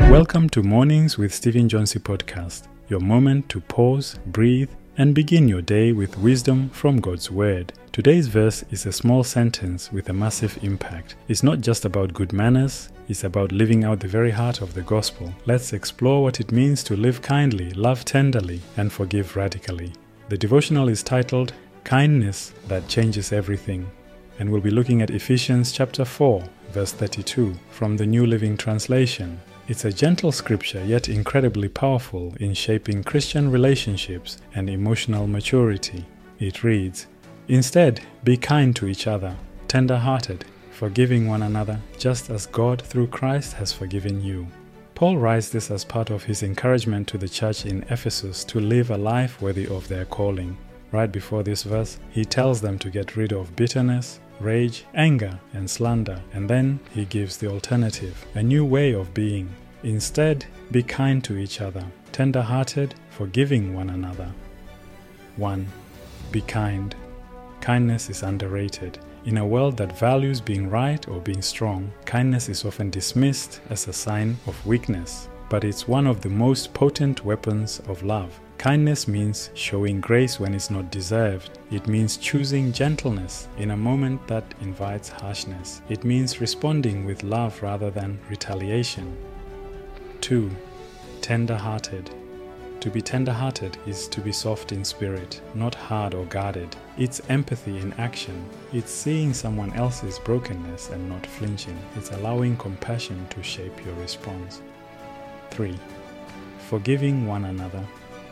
Welcome to Mornings with Stephen Johnson podcast, your moment to pause, breathe, and begin your day with wisdom from God's Word. Today's verse is a small sentence with a massive impact. It's not just about good manners, it's about living out the very heart of the gospel. Let's explore what it means to live kindly, love tenderly, and forgive radically. The devotional is titled, Kindness That Changes Everything, and we'll be looking at Ephesians chapter 4, verse 32 from the New Living Translation. It's a gentle scripture yet incredibly powerful in shaping Christian relationships and emotional maturity. It reads, Instead, be kind to each other, tender-hearted, forgiving one another, just as God through Christ has forgiven you. Paul writes this as part of his encouragement to the church in Ephesus to live a life worthy of their calling. Right before this verse, he tells them to get rid of bitterness, rage, anger, and slander, and then he gives the alternative, a new way of being. Instead, be kind to each other, tender-hearted, forgiving one another. 1. Be kind. Kindness is underrated. In a world that values being right or being strong, kindness is often dismissed as a sign of weakness, but it's one of the most potent weapons of love. Kindness means showing grace when it's not deserved. It means choosing gentleness in a moment that invites harshness. It means responding with love rather than retaliation. 2. Tender-hearted. To be tender-hearted is to be soft in spirit, not hard or guarded. It's empathy in action. It's seeing someone else's brokenness and not flinching. It's allowing compassion to shape your response. 3. Forgiving one another.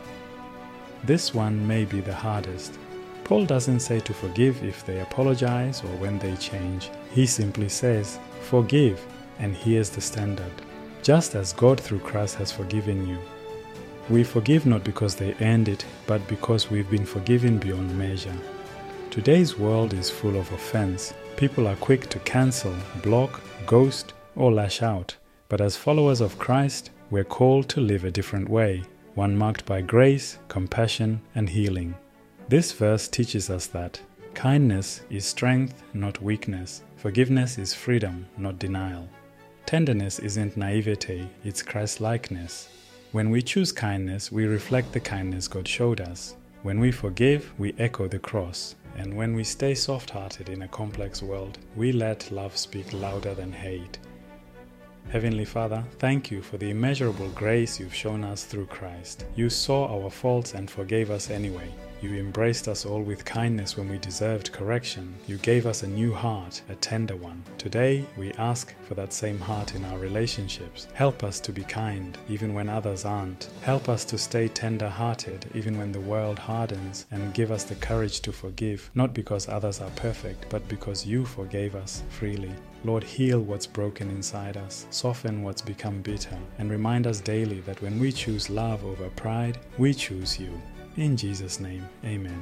This one may be the hardest. Paul doesn't say to forgive if they apologize or when they change. He simply says, forgive, and here's the standard. Just as God through Christ has forgiven you. We forgive not because they earned it, but because we've been forgiven beyond measure. Today's world is full of offense. People are quick to cancel, block, ghost, or lash out. But as followers of Christ, we're called to live a different way. One marked by grace, compassion, and healing. This verse teaches us that kindness is strength, not weakness. Forgiveness is freedom, not denial. Tenderness isn't naivete, it's Christ-likeness. When we choose kindness, we reflect the kindness God showed us. When we forgive, we echo the cross. And when we stay soft-hearted in a complex world, we let love speak louder than hate. Heavenly Father, thank you for the immeasurable grace you've shown us through Christ. You saw our faults and forgave us anyway. You embraced us all with kindness when we deserved correction. You gave us a new heart, a tender one. Today, we ask for that same heart in our relationships. Help us to be kind, even when others aren't. Help us to stay tender-hearted, even when the world hardens, and give us the courage to forgive, not because others are perfect, but because you forgave us freely. Lord, heal what's broken inside us, soften what's become bitter, and remind us daily that when we choose love over pride, we choose you. In Jesus' name, amen.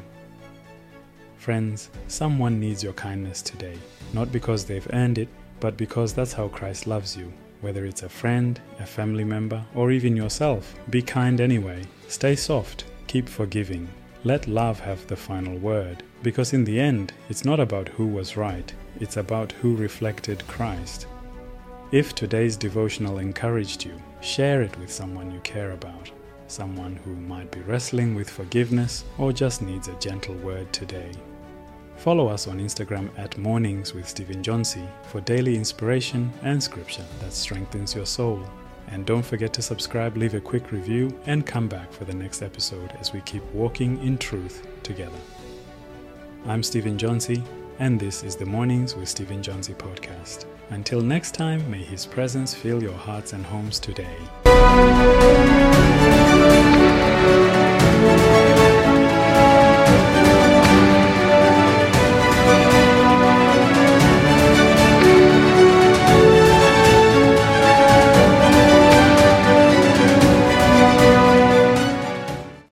Friends, someone needs your kindness today, not because they've earned it, but because that's how Christ loves you. Whether it's a friend, a family member, or even yourself, be kind anyway. Stay soft, keep forgiving. Let love have the final word, because in the end, it's not about who was right, it's about who reflected Christ. If today's devotional encouraged you, share it with someone you care about. Someone who might be wrestling with forgiveness or just needs a gentle word today. Follow us on Instagram at Mornings with Stephen Johnson for daily inspiration and scripture that strengthens your soul. And don't forget to subscribe, leave a quick review, and come back for the next episode as we keep walking in truth together. I'm Stephen Johnson, and this is the Mornings with Stephen Johnson podcast. Until next time, may His presence fill your hearts and homes today.